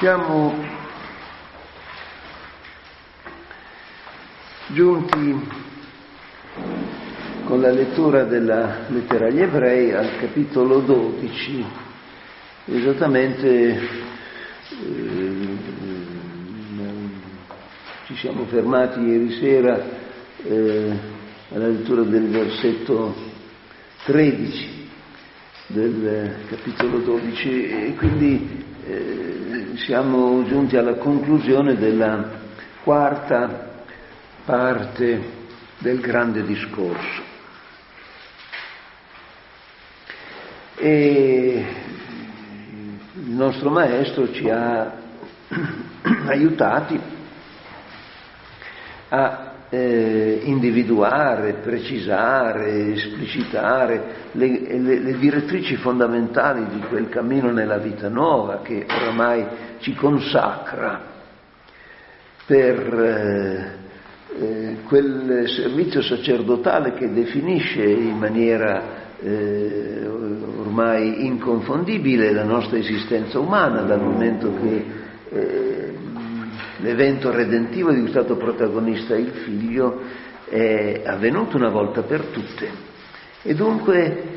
Siamo giunti con la lettura della lettera agli Ebrei al capitolo 12, esattamente ci siamo fermati ieri sera alla lettura del versetto 13 del capitolo 12 e quindi siamo giunti alla conclusione della quarta parte del grande discorso. E il nostro maestro ci ha aiutati a individuare, precisare, esplicitare le direttrici fondamentali di quel cammino nella vita nuova che oramai ci consacra per quel servizio sacerdotale che definisce in maniera ormai inconfondibile la nostra esistenza umana, dal momento che l'evento redentivo di cui è stato protagonista il Figlio è avvenuto una volta per tutte. E dunque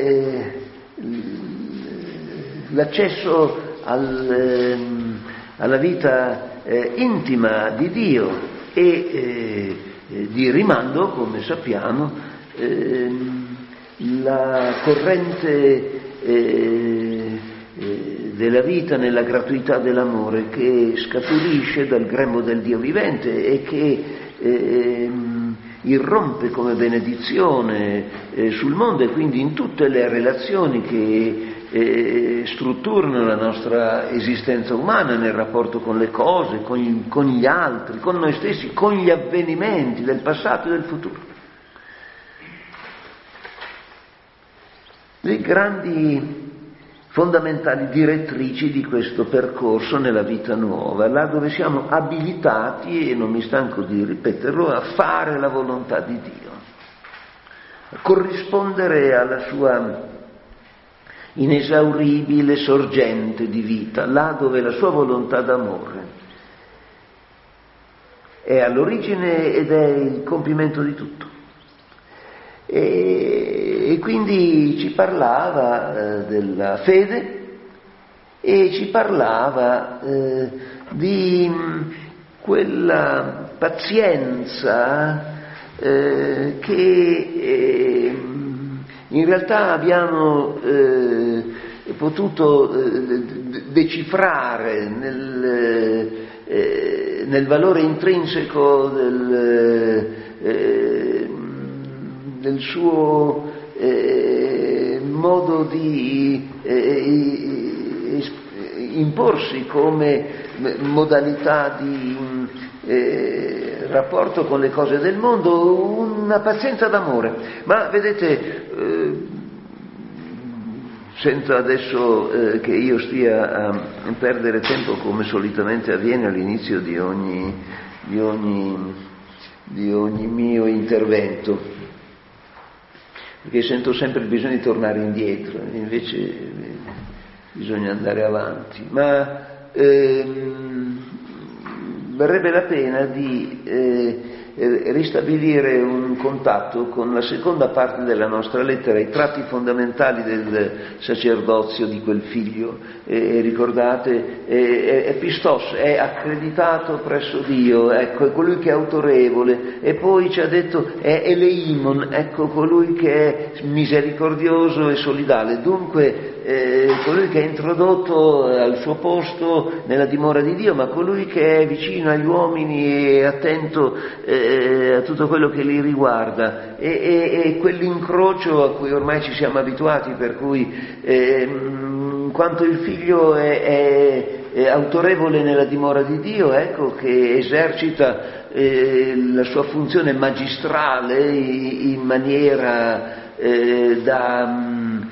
l'accesso alla vita intima di Dio e di rimando, come sappiamo, la corrente della vita nella gratuità dell'amore che scaturisce dal grembo del Dio vivente e che irrompe come benedizione sul mondo e quindi in tutte le relazioni che strutturano la nostra esistenza umana nel rapporto con le cose, con gli altri, con noi stessi, con gli avvenimenti del passato e del futuro. Le grandi fondamentali direttrici di questo percorso nella vita nuova, là dove siamo abilitati, e non mi stanco di ripeterlo, a fare la volontà di Dio, a corrispondere alla sua inesauribile sorgente di vita, là dove la sua volontà d'amore è all'origine ed è il compimento di tutto. E quindi ci parlava della fede e ci parlava di quella pazienza che in realtà abbiamo potuto decifrare nel valore intrinseco del suo modo di imporsi come modalità di rapporto con le cose del mondo, una pazienza d'amore. Ma vedete, senza adesso che io stia a perdere tempo come solitamente avviene all'inizio di ogni mio intervento, perché sento sempre il bisogno di tornare indietro, invece bisogna andare avanti. Ma varrebbe la pena di ristabilire un contatto con la seconda parte della nostra lettera, i tratti fondamentali del sacerdozio di quel figlio. Ricordate, è Pistos, è accreditato presso Dio, ecco, è colui che è autorevole, e poi ci ha detto è Eleimon, ecco, colui che è misericordioso e solidale, dunque colui che è introdotto al suo posto nella dimora di Dio, ma colui che è vicino agli uomini e attento a tutto quello che li riguarda, e quell'incrocio a cui ormai ci siamo abituati, per cui quanto il figlio è autorevole nella dimora di Dio, ecco che esercita la sua funzione magistrale in maniera da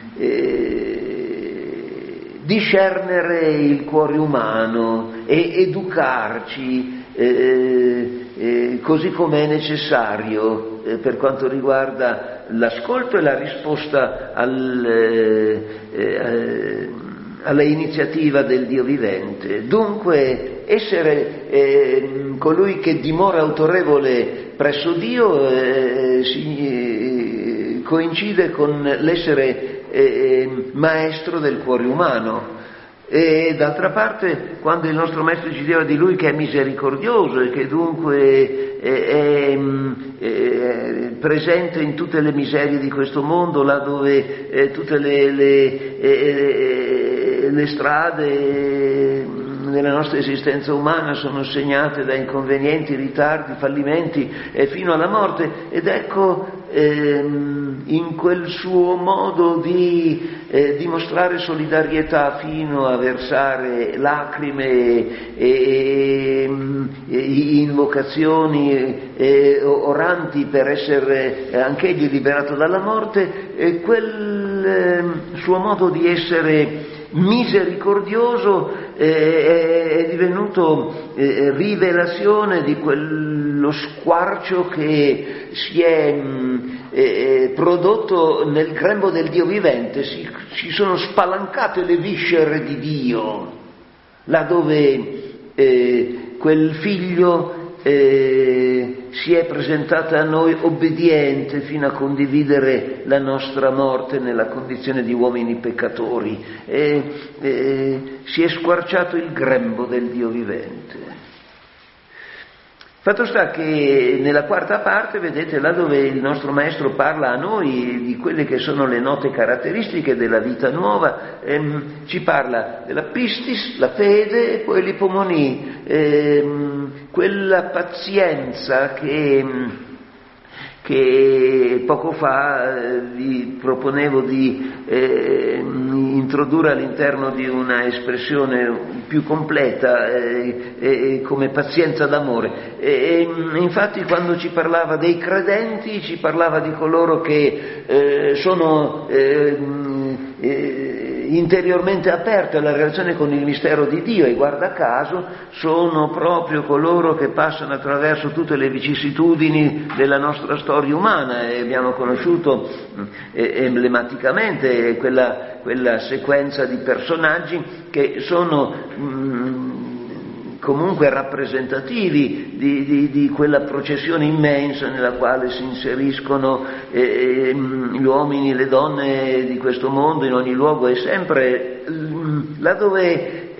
discernere il cuore umano e educarci così come è necessario per quanto riguarda l'ascolto e la risposta alla iniziativa del Dio vivente. Dunque essere colui che dimora autorevole presso Dio coincide con l'essere maestro del cuore umano. E d'altra parte, quando il nostro maestro ci diceva di lui che è misericordioso e che dunque è presente in tutte le miserie di questo mondo, là dove tutte le strade della nostra esistenza umana sono segnate da inconvenienti, ritardi, fallimenti e fino alla morte, ed ecco in quel suo modo di dimostrare solidarietà fino a versare lacrime e invocazioni oranti per essere anch'egli liberato dalla morte, quel suo modo di essere misericordioso è divenuto rivelazione di quello squarcio che si è prodotto nel grembo del Dio vivente. Si sono spalancate le viscere di Dio, là dove quel figlio si è presentata a noi obbediente fino a condividere la nostra morte nella condizione di uomini peccatori, si è squarciato il grembo del Dio vivente. Fatto sta che nella quarta parte, vedete, là dove il nostro maestro parla a noi di quelle che sono le note caratteristiche della vita nuova, ci parla della pistis, la fede, e poi l'ipomonia, quella pazienza che poco fa vi proponevo di introdurre all'interno di una espressione più completa come pazienza d'amore. Infatti quando ci parlava dei credenti ci parlava di coloro che sono interiormente aperte alla relazione con il mistero di Dio, e guarda caso sono proprio coloro che passano attraverso tutte le vicissitudini della nostra storia umana, e abbiamo conosciuto emblematicamente quella sequenza di personaggi che sono comunque rappresentativi di quella processione immensa nella quale si inseriscono gli uomini e le donne di questo mondo in ogni luogo e sempre, là dove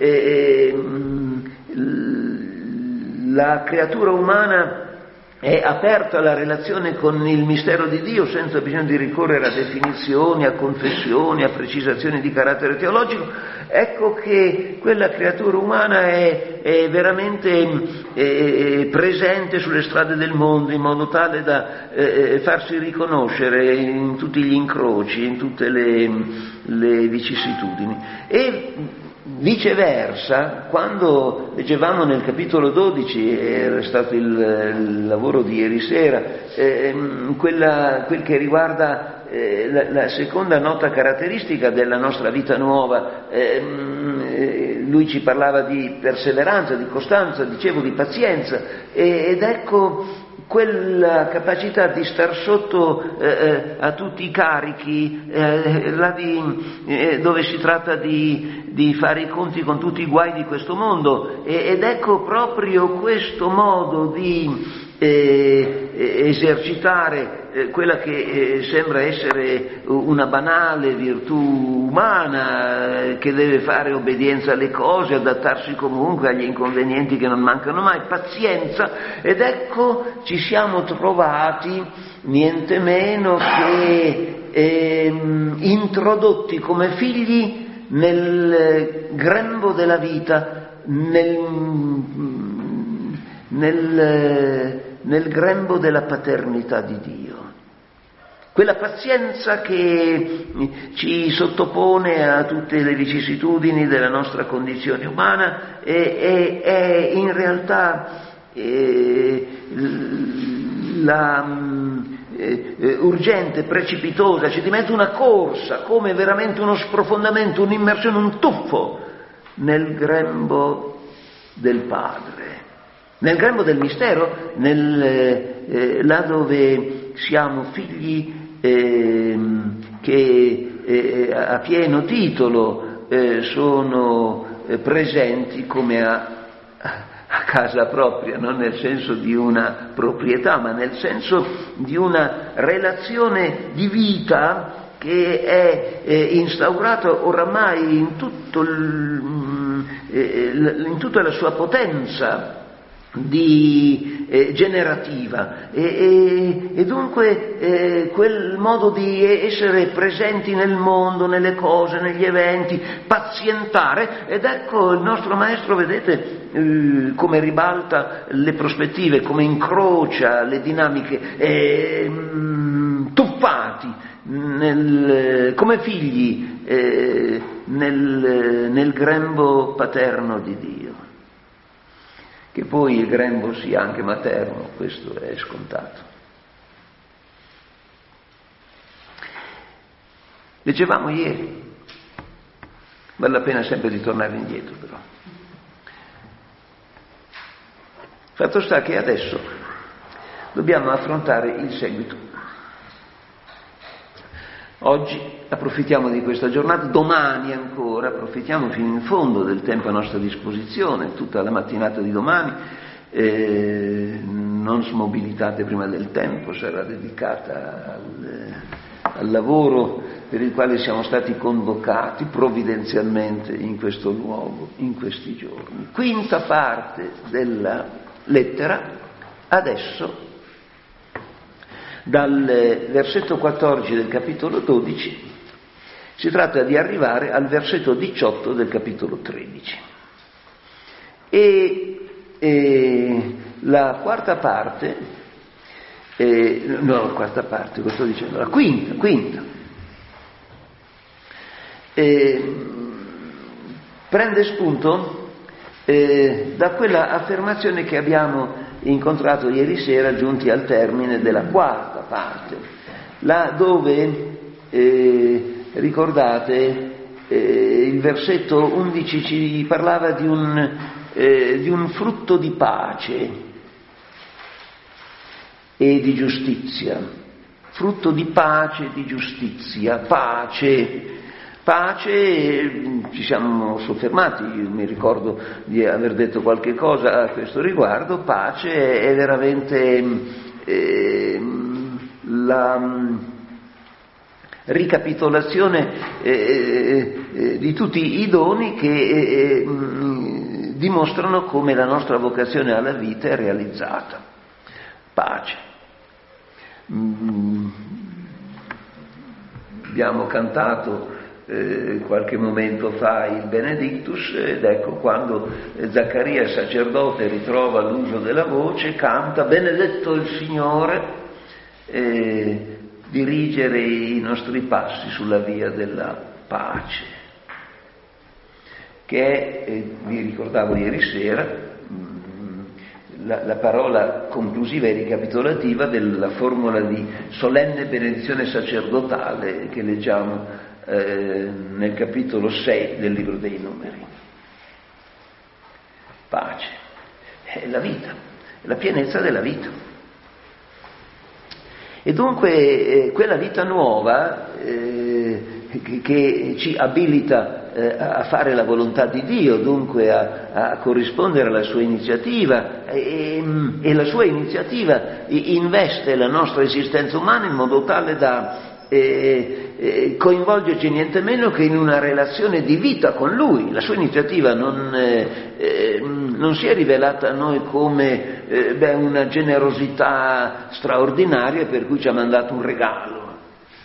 la creatura umana è aperta alla relazione con il mistero di Dio senza bisogno di ricorrere a definizioni, a confessioni, a precisazioni di carattere teologico. Ecco che quella creatura umana è veramente presente sulle strade del mondo in modo tale da farsi riconoscere in tutti gli incroci, in tutte le vicissitudini. E viceversa, quando leggevamo nel capitolo 12, era stato il lavoro di ieri sera, quel che riguarda la seconda nota caratteristica della nostra vita nuova, lui ci parlava di perseveranza, di costanza, dicevo di pazienza, ed ecco quella capacità di star sotto a tutti i carichi, là dove si tratta di fare i conti con tutti i guai di questo mondo, ed ecco proprio questo modo di esercitare quella che sembra essere una banale virtù umana, che deve fare obbedienza alle cose, adattarsi comunque agli inconvenienti che non mancano mai, pazienza, ed ecco ci siamo trovati niente meno che introdotti come figli nel grembo della vita, nel grembo della paternità di Dio. Quella pazienza che ci sottopone a tutte le vicissitudini della nostra condizione umana è in realtà urgente, precipitosa, ci diventa una corsa, come veramente uno sprofondamento, un'immersione, un tuffo nel grembo del Padre, nel grembo del mistero, là dove siamo figli che a pieno titolo sono presenti come a casa propria, non nel senso di una proprietà, ma nel senso di una relazione di vita che è instaurata oramai in tutta la sua potenza generativa e dunque quel modo di essere presenti nel mondo, nelle cose, negli eventi, pazientare, ed ecco il nostro maestro, vedete come ribalta le prospettive, come incrocia le dinamiche, tuffati come figli nel grembo paterno di Dio. Che poi il grembo sia anche materno, questo è scontato. Leggevamo ieri, vale la pena sempre di tornare indietro però. Fatto sta che adesso dobbiamo affrontare il seguito. Oggi approfittiamo di questa giornata, domani ancora, approfittiamo fino in fondo del tempo a nostra disposizione, tutta la mattinata di domani, non smobilitate prima del tempo, sarà dedicata al lavoro per il quale siamo stati convocati provvidenzialmente in questo luogo, in questi giorni. Quinta parte della lettera, adesso, dal versetto 14 del capitolo 12 si tratta di arrivare al versetto 18 del capitolo 13 e la quarta parte, la quinta prende spunto da quella affermazione che abbiamo incontrato ieri sera giunti al termine della quarta parte, là dove ricordate il versetto 11 ci parlava di un frutto di pace e di giustizia, frutto di pace e di giustizia, pace, ci siamo soffermati, io mi ricordo di aver detto qualche cosa a questo riguardo. Pace è veramente la ricapitolazione di tutti i doni che dimostrano come la nostra vocazione alla vita è realizzata. Pace. Abbiamo cantato qualche momento fa il Benedictus, ed ecco quando Zaccaria sacerdote ritrova l'uso della voce, canta: benedetto il Signore, dirigere i nostri passi sulla via della pace, che è, vi ricordavo ieri sera, la parola conclusiva e ricapitolativa della formula di solenne benedizione sacerdotale che leggiamo nel capitolo 6 del libro dei Numeri. Pace è la vita, è la pienezza della vita. E dunque quella vita nuova che ci abilita a fare la volontà di Dio, dunque a corrispondere alla sua iniziativa, e la sua iniziativa investe la nostra esistenza umana in modo tale da coinvolgerci niente meno che in una relazione di vita con Lui. La sua iniziativa non si è rivelata a noi come una generosità straordinaria per cui ci ha mandato un regalo,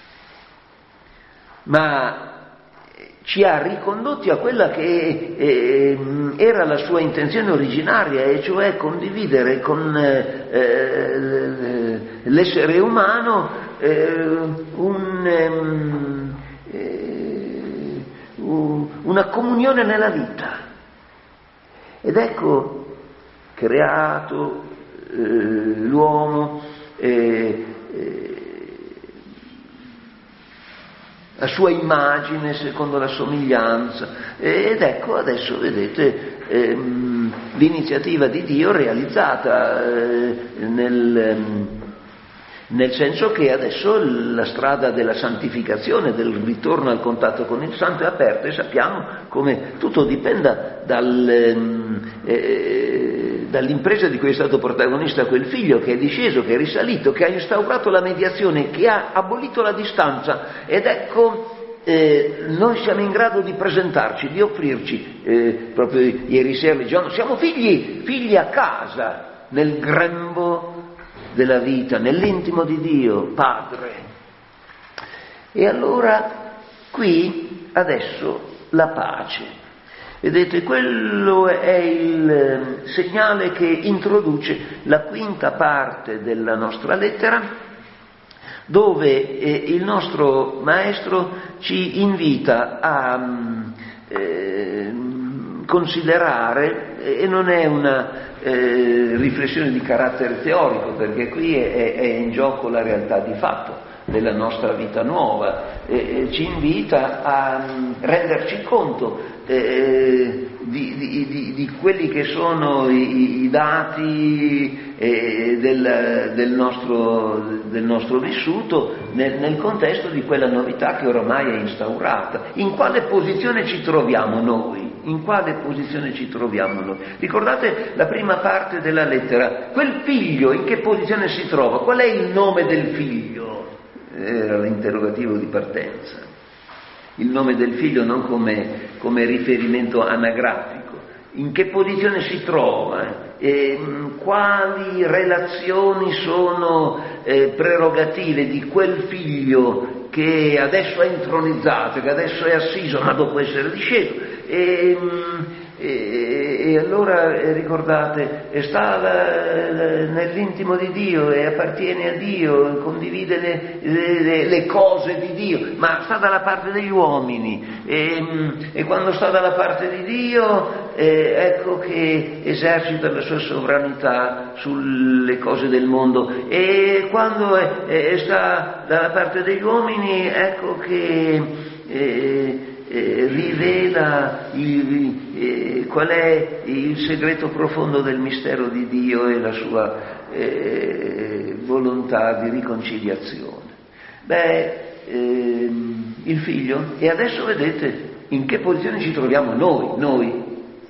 ma ci ha ricondotti a quella che era la sua intenzione originaria, e cioè condividere con l'essere umano una comunione nella vita. Ed ecco, creato l'uomo a sua immagine, secondo la somiglianza, ed ecco adesso vedete l'iniziativa di Dio realizzata nel senso che adesso la strada della santificazione, del ritorno al contatto con il Santo è aperta, e sappiamo come tutto dipenda dall'impresa di cui è stato protagonista quel figlio che è disceso, che è risalito, che ha instaurato la mediazione, che ha abolito la distanza, ed ecco noi siamo in grado di presentarci, di offrirci, proprio ieri sera leggiamo, siamo figli a casa, nel grembo della vita, nell'intimo di Dio, Padre. E allora qui adesso la pace. Vedete, quello è il segnale che introduce la quinta parte della nostra lettera, dove il nostro maestro ci invita a considerare, e non è una riflessione di carattere teorico, perché qui è in gioco la realtà di fatto della nostra vita nuova, ci invita a renderci conto di quelli che sono i dati del nostro vissuto nel contesto di quella novità che oramai è instaurata. In quale posizione ci troviamo noi? In quale posizione ci troviamo noi? Ricordate la prima parte della lettera? Quel figlio in che posizione si trova? Qual è il nome del figlio? Era l'interrogativo di partenza. Il nome del figlio non come riferimento anagrafico. In che posizione si trova? Quali relazioni sono prerogative di quel figlio che adesso è intronizzato, che adesso è assiso, ma dopo essere disceso? E allora ricordate, sta nell'intimo di Dio e appartiene a Dio, condivide le cose di Dio, ma sta dalla parte degli uomini, e quando sta dalla parte di Dio ecco che esercita la sua sovranità sulle cose del mondo, e quando sta dalla parte degli uomini ecco che rivela qual è il segreto profondo del mistero di Dio e la sua volontà di riconciliazione. Il figlio, e adesso vedete in che posizione ci troviamo noi.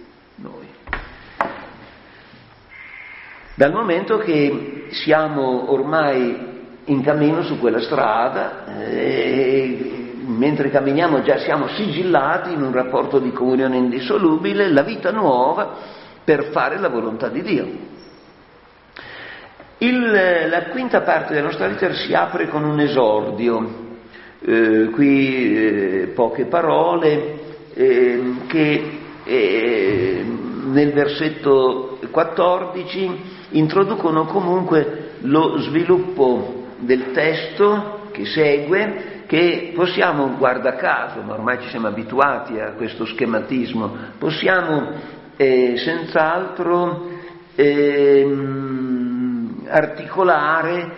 Dal momento che siamo ormai in cammino su quella strada, mentre camminiamo già siamo sigillati in un rapporto di comunione indissolubile, la vita nuova per fare la volontà di Dio. La quinta parte della nostra lettera si apre con un esordio, qui poche parole che nel versetto 14 introducono comunque lo sviluppo del testo che segue, che possiamo, guarda caso, ma ormai ci siamo abituati a questo schematismo, possiamo senz'altro articolare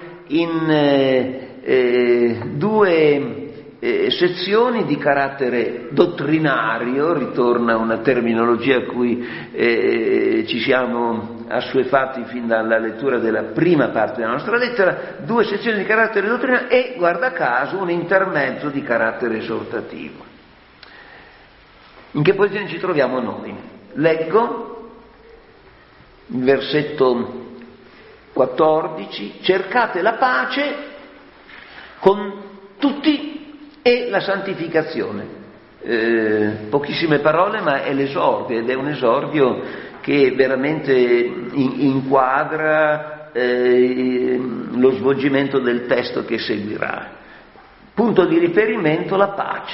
in due sezioni di carattere dottrinario. Ritorna una terminologia a cui ci siamo assuefatti fin dalla lettura della prima parte della nostra lettera, due sezioni di carattere dottrinario e, guarda caso, un intermezzo di carattere esortativo. In che posizione ci troviamo noi? Leggo il versetto 14: cercate la pace con tutti e la santificazione. Pochissime parole, ma è l'esordio, ed è un esordio che veramente inquadra lo svolgimento del testo che seguirà. Punto di riferimento: la pace.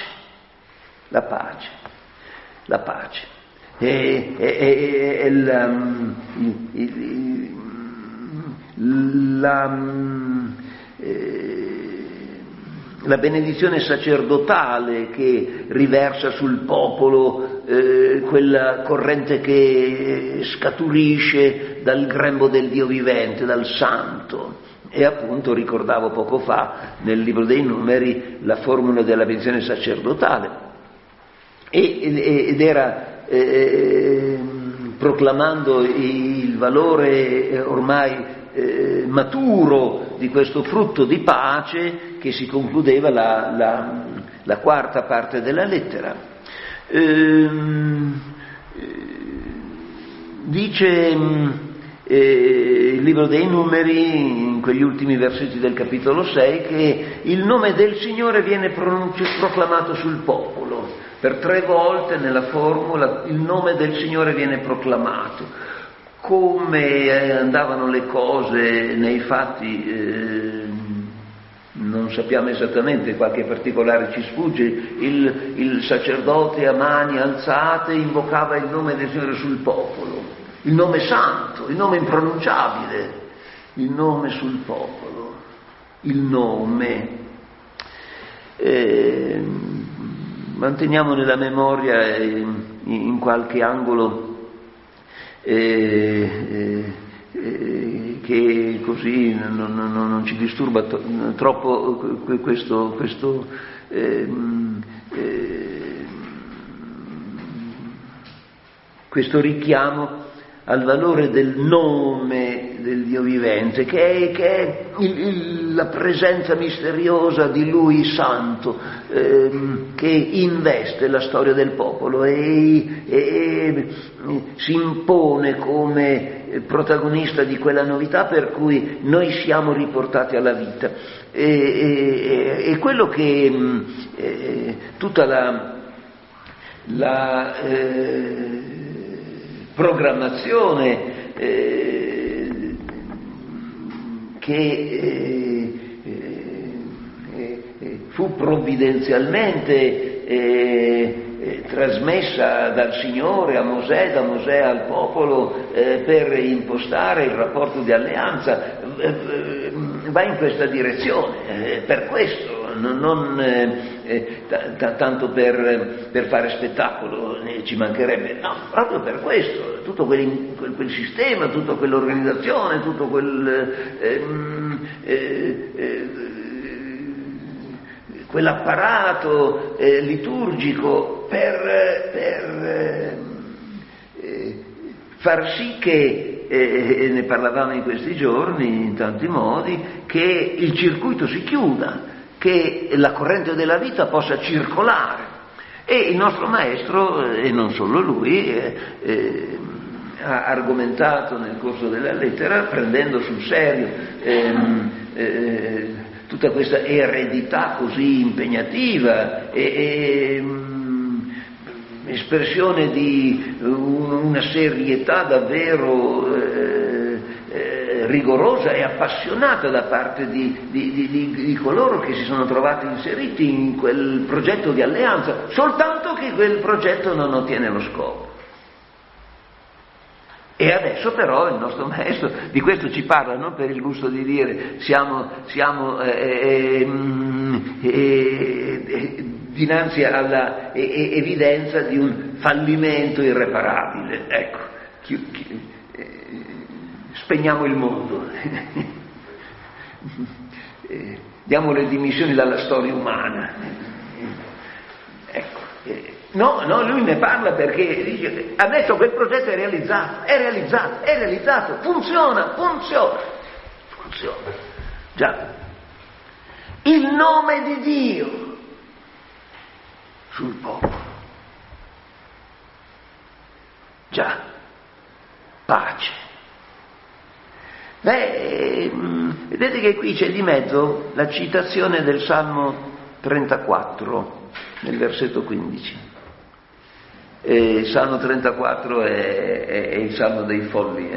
La benedizione sacerdotale che riversa sul popolo quella corrente che scaturisce dal grembo del Dio vivente, dal Santo. E appunto ricordavo poco fa nel libro dei Numeri la formula della benedizione sacerdotale, ed era proclamando il valore ormai maturo questo frutto di pace che si concludeva la quarta parte della lettera. Dice il libro dei Numeri, in quegli ultimi versetti del capitolo 6, che il nome del Signore viene proclamato sul popolo. Per 3 volte nella formula il nome del Signore viene proclamato. Come andavano le cose nei fatti non sappiamo esattamente, qualche particolare ci sfugge. Il sacerdote a mani alzate invocava il nome del Signore sul popolo, il nome santo, il nome impronunciabile, il nome sul popolo, il nome. Manteniamo nella memoria in qualche angolo che così non ci disturba troppo questo richiamo al valore del nome del Dio vivente, che è la presenza misteriosa di Lui Santo, che investe la storia del popolo e si impone come protagonista di quella novità per cui noi siamo riportati alla vita. E quello che tutta la programmazione che fu provvidenzialmente trasmessa dal Signore a Mosè, da Mosè al popolo per impostare il rapporto di alleanza, va in questa direzione. Per questo non tanto per fare spettacolo, ci mancherebbe, no, proprio per questo, tutto quel sistema, tutta quell'organizzazione, tutto quell'apparato liturgico per far sì che, ne parlavamo in questi giorni in tanti modi, che il circuito si chiuda, che la corrente della vita possa circolare. E il nostro maestro, e non solo lui, ha argomentato nel corso della lettera, prendendo sul serio tutta questa eredità così impegnativa espressione di una serietà davvero rigorosa e appassionata da parte di coloro che si sono trovati inseriti in quel progetto di alleanza, soltanto che quel progetto non ottiene lo scopo. E adesso però il nostro maestro di questo ci parla, non per il gusto di dire siamo dinanzi alla evidenza di un fallimento irreparabile. Ecco, spegniamo il mondo, diamo le dimissioni dalla storia umana. Ecco, no, lui ne parla perché dice adesso quel progetto è realizzato, funziona. Già, il nome di Dio sul popolo. Già, pace. Vedete che qui c'è di mezzo la citazione del Salmo 34, nel versetto 15. Il Salmo 34 è il Salmo dei folli.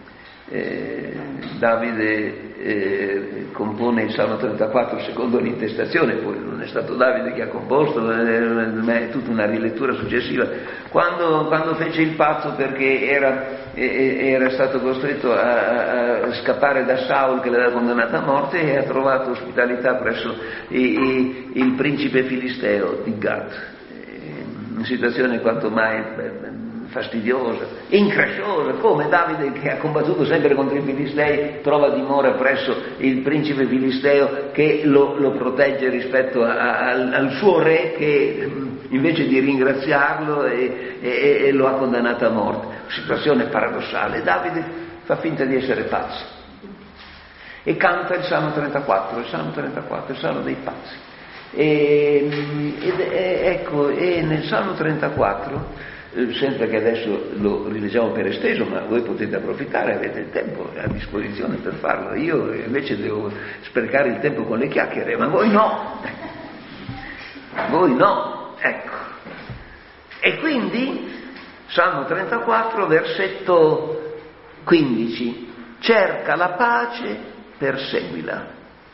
Davide compone il Salmo 34 secondo l'intestazione, poi non è stato Davide che ha composto, è tutta una rilettura successiva. Quando fece il pazzo perché era stato costretto a scappare da Saul che l'aveva condannato a morte, e ha trovato ospitalità presso il principe filisteo di Gat, una situazione quanto mai fastidiosa, incresciosa, come Davide che ha combattuto sempre contro i filistei trova dimora presso il principe filisteo che lo protegge rispetto al suo re che invece di ringraziarlo e lo ha condannato a morte. Situazione paradossale. Davide fa finta di essere pazzo e canta il Salmo 34, il Salmo dei pazzi. E nel Salmo 34, senza che adesso lo rileggiamo per esteso, ma voi potete approfittare, avete il tempo a disposizione per farlo. Io invece devo sprecare il tempo con le chiacchiere, ma voi no, ecco. E quindi Salmo 34, versetto 15: cerca la pace, perseguila.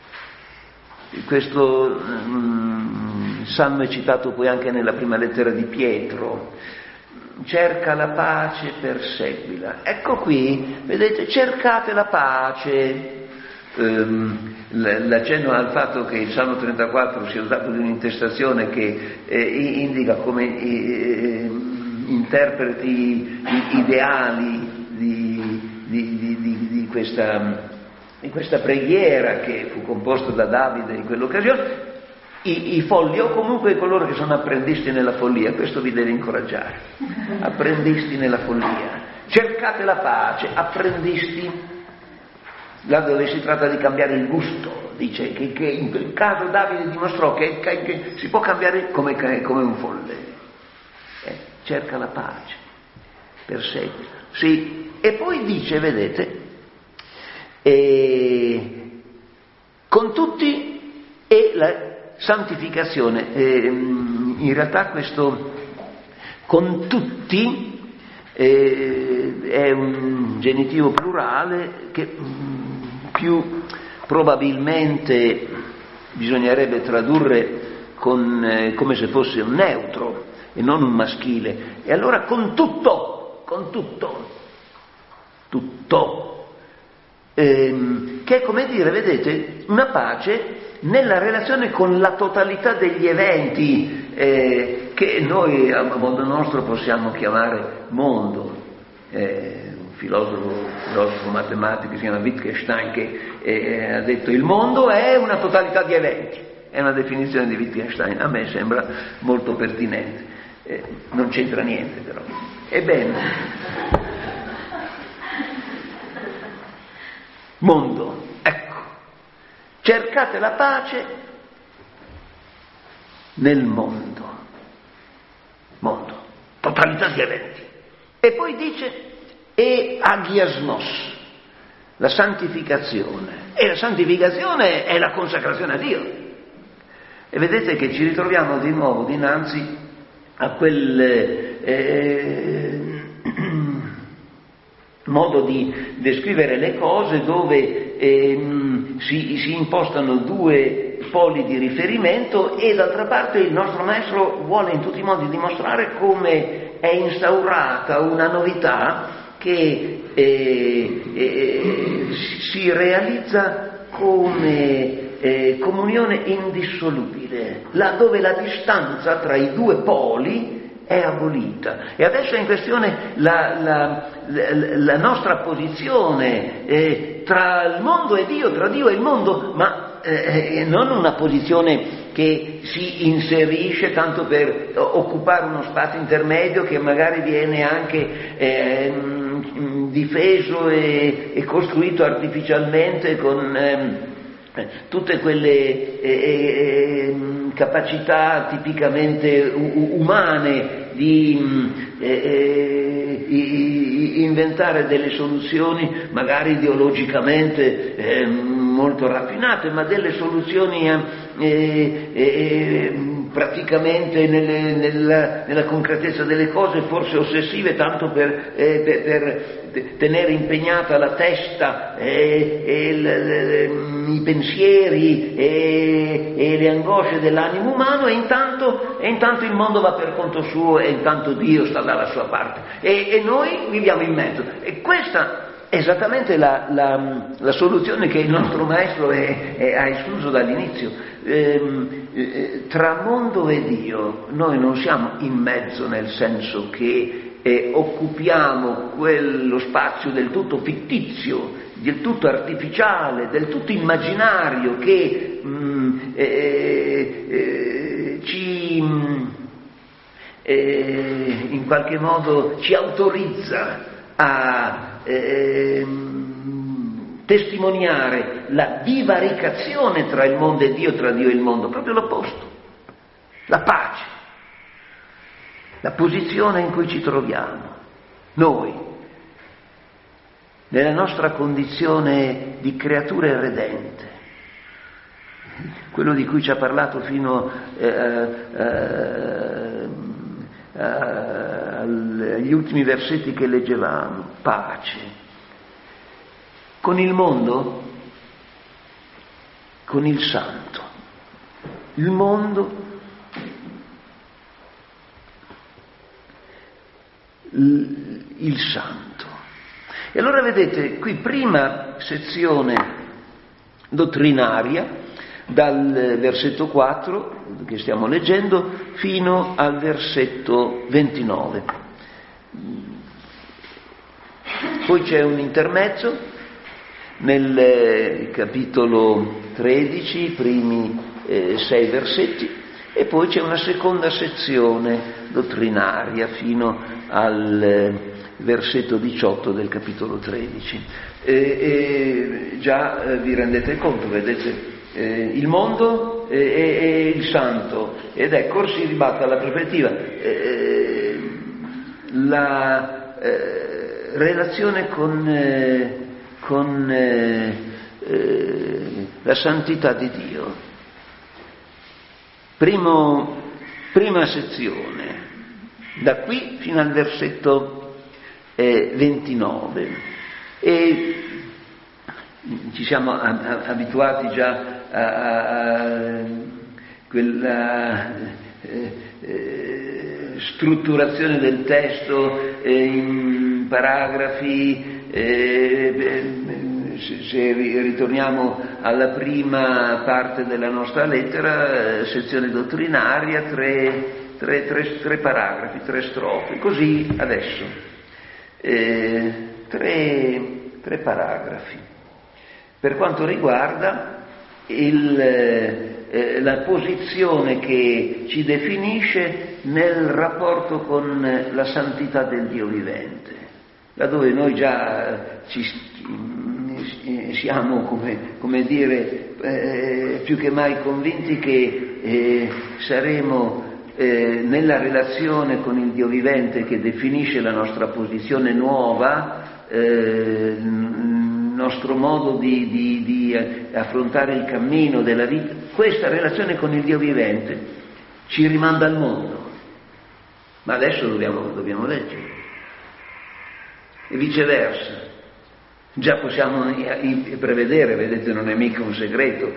Questo salmo è citato poi anche nella prima lettera di Pietro. Cerca la pace, perseguila. Ecco qui, vedete, cercate la pace. L'accenno al fatto che il Salmo 34 sia dotato di un'intestazione che indica come interpreti ideali di questa preghiera che fu composta da Davide in quell'occasione. I folli, o comunque coloro che sono apprendisti nella follia, questo vi deve incoraggiare, apprendisti nella follia, cercate la pace, apprendisti, là dove si tratta di cambiare il gusto, dice che in quel caso Davide dimostrò che si può cambiare come un folle, cerca la pace, perseguila, sì, e poi dice, vedete, con tutti e la santificazione. In realtà questo con tutti è un genitivo plurale che più probabilmente bisognerebbe tradurre come se fosse un neutro e non un maschile. E allora con tutto, che è, come dire, vedete, una pace nella relazione con la totalità degli eventi che noi a modo nostro possiamo chiamare mondo. Un filosofo matematico si chiama Wittgenstein che ha detto il mondo è una totalità di eventi. È una definizione di Wittgenstein, a me sembra molto pertinente, non c'entra niente però. Ebbene, mondo, ecco, cercate la pace nel mondo, totalità di eventi. E poi dice, e agiasmos, la santificazione, e la santificazione è la consacrazione a Dio. E vedete che ci ritroviamo di nuovo dinanzi a quel modo di descrivere le cose dove si impostano due poli di riferimento e d'altra parte il nostro maestro vuole in tutti i modi dimostrare come è instaurata una novità che si realizza come comunione indissolubile, laddove la distanza tra i due poli è abolita. E adesso è in questione la nostra posizione tra il mondo e Dio, tra Dio e il mondo, ma non una posizione che si inserisce tanto per occupare uno spazio intermedio che magari viene anche difeso e costruito artificialmente con tutte quelle capacità tipicamente umane di inventare delle soluzioni magari ideologicamente molto raffinate, ma delle soluzioni praticamente nella concretezza delle cose forse ossessive, tanto per tenere impegnata la testa i pensieri e le angosce dell'animo umano, e intanto il mondo va per conto suo e intanto Dio sta dalla sua parte e noi viviamo in mezzo. E questa è esattamente la soluzione che il nostro maestro ha escluso dall'inizio. Tra mondo e Dio noi non siamo in mezzo, nel senso che occupiamo quello spazio del tutto fittizio, del tutto artificiale, del tutto immaginario che ci in qualche modo ci autorizza a testimoniare la divaricazione tra il mondo e Dio, tra Dio e il mondo, proprio l'opposto, la pace, la posizione in cui ci troviamo, noi, nella nostra condizione di creature redente, quello di cui ci ha parlato fino agli ultimi versetti che leggevamo, pace. Con il mondo, con il santo. Il mondo, il santo. E allora vedete, qui prima sezione dottrinaria, dal versetto 4 che stiamo leggendo fino al versetto 29. Poi c'è un intermezzo nel capitolo 13, i primi 6 versetti, e poi c'è una seconda sezione dottrinaria fino al versetto 18 del capitolo 13. Già vi rendete conto, vedete, il mondo e il santo, ed ecco si ribatte alla prospettiva la relazione con la santità di Dio. Prima sezione, da qui fino al versetto 29, e ci siamo abituati già a quella strutturazione del testo in paragrafi. Se ritorniamo alla prima parte della nostra lettera, sezione dottrinaria, tre paragrafi, 3 strofe, così adesso 3 paragrafi per quanto riguarda la posizione che ci definisce nel rapporto con la santità del Dio vivente, laddove noi già siamo, come dire, più che mai convinti che saremo nella relazione con il Dio vivente, che definisce la nostra posizione nuova, il nostro modo di affrontare il cammino della vita. Questa relazione con il Dio vivente ci rimanda al mondo, ma adesso dobbiamo leggere, e viceversa. Già possiamo prevedere, vedete, non è mica un segreto,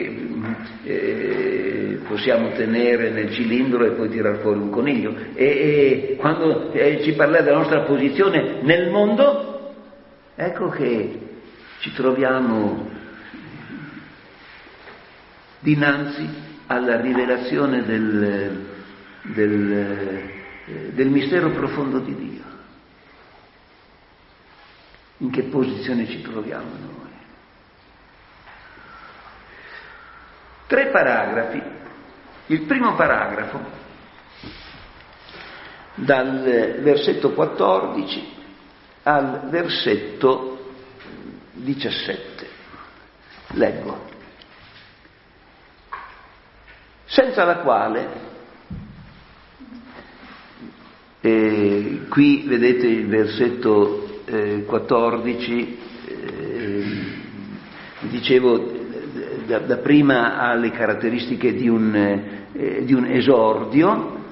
che possiamo tenere nel cilindro e poi tirar fuori un coniglio. E quando ci parla della nostra posizione nel mondo, ecco che ci troviamo dinanzi alla rivelazione del mistero profondo di Dio. In che posizione ci troviamo noi? 3 paragrafi. Il primo paragrafo, dal versetto 14 al versetto 17. Leggo. Senza la quale, qui vedete il versetto 14, dicevo, da prima ha le caratteristiche di un esordio,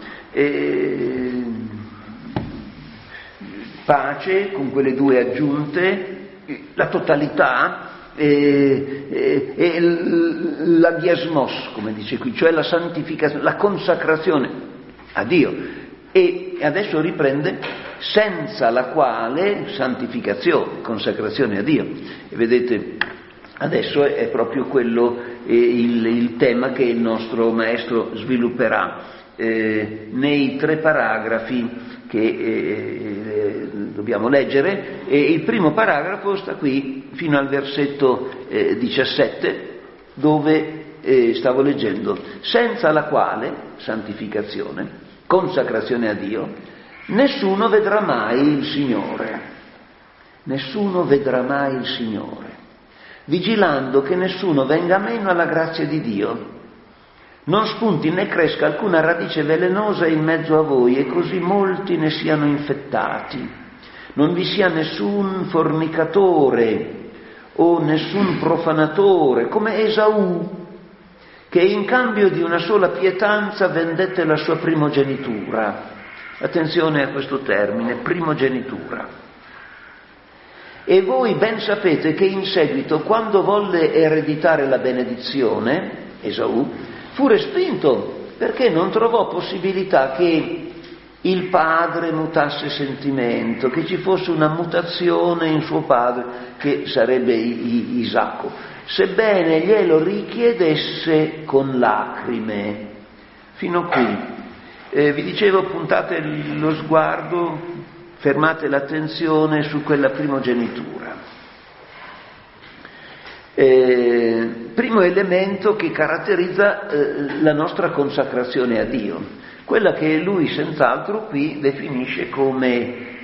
pace con quelle 2 aggiunte, la totalità e la diasmos, come dice qui, cioè la santificazione, la consacrazione a Dio. E adesso riprende: senza la quale, santificazione, consacrazione a Dio. E vedete, adesso è proprio quello il tema che il nostro maestro svilupperà nei 3 paragrafi che dobbiamo leggere. E il primo paragrafo sta qui fino al versetto 17, dove stavo leggendo: senza la quale, santificazione, consacrazione a Dio, nessuno vedrà mai il Signore. Nessuno vedrà mai il Signore. vigilando che nessuno venga meno alla grazia di Dio. Non spunti né cresca alcuna radice velenosa in mezzo a voi, e così molti ne siano infettati. Non vi sia nessun fornicatore o nessun profanatore, come Esaù, che in cambio di una sola pietanza vendette la sua primogenitura. Attenzione a questo termine, primogenitura. E voi ben sapete che in seguito, quando volle ereditare la benedizione, Esaù, fu respinto perché non trovò possibilità che il padre mutasse sentimento, che ci fosse una mutazione in suo padre, che sarebbe Isacco, sebbene glielo richiedesse con lacrime. Fino qui. Vi dicevo, puntate lo sguardo, fermate l'attenzione su quella primogenitura. Primo elemento che caratterizza la nostra consacrazione a Dio, quella che lui senz'altro qui definisce come